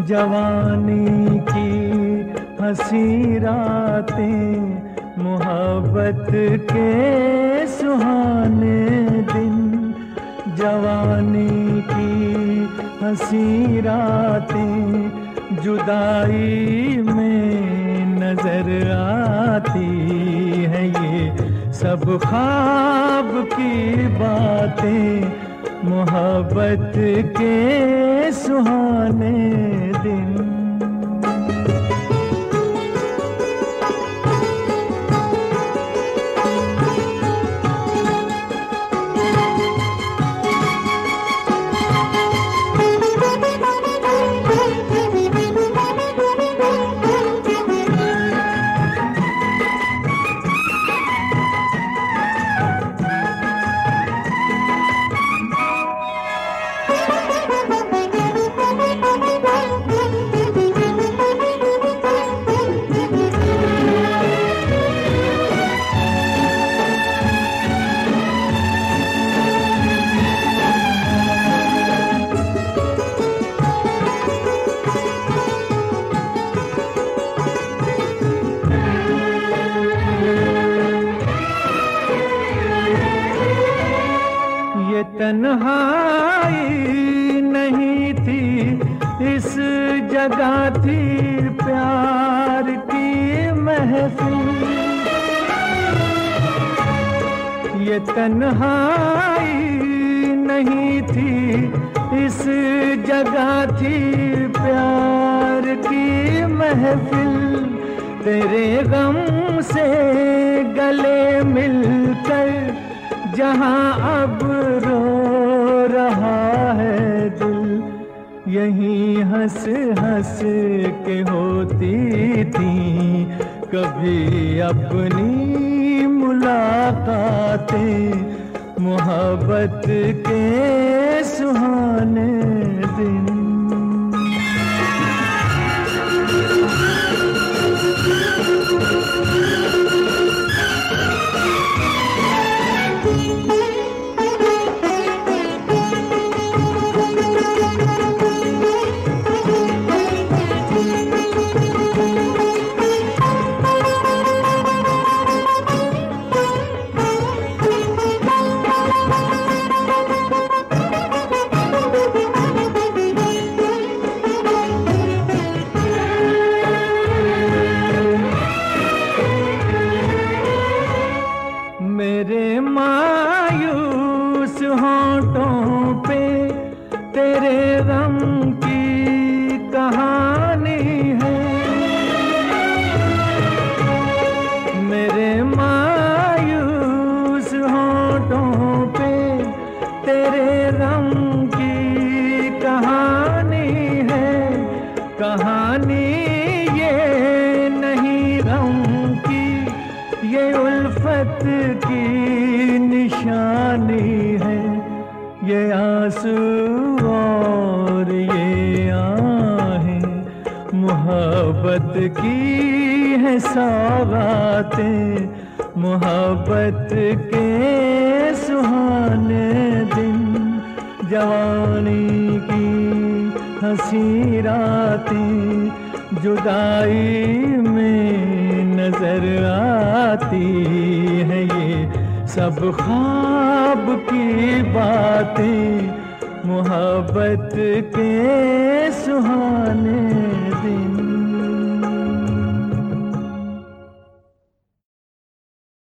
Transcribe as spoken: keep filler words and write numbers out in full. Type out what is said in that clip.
जवानी की हंसी रातें, मोहब्बत के सुहाने दिन। जवानी की हंसी रातें, जुदाई में नजर आती है ये सब ख्वाब की बातें, मोहब्बत के सुहाने दिन। तन्हाई नहीं थी इस जगह थी प्यार की महफिल। ये तन्हाई नहीं थी इस जगह थी प्यार की महफिल। तेरे गम से गले मिलकर जहाँ अब रो रहा है दिल, यहीं हंस हंस के होती थी कभी अपनी मुलाकातें, मोहब्बत के सुहाने दिन। मेरे मायूस होंठों पे तेरे गम की कहानी है। मेरे मायूस होंठों पे तेरे गम की कहानी है। कहानी ये नहीं गम की, ये उल्फत की निशानी है। ये आंसू और ये आहें मोहब्बत की है सौगातें, मोहब्बत के सुहाने दिन। जवानी की हंसी रातें, जुदाई में नजर आती है ये सब ख्वाब की बातें, मोहब्बत के सुहाने दिन।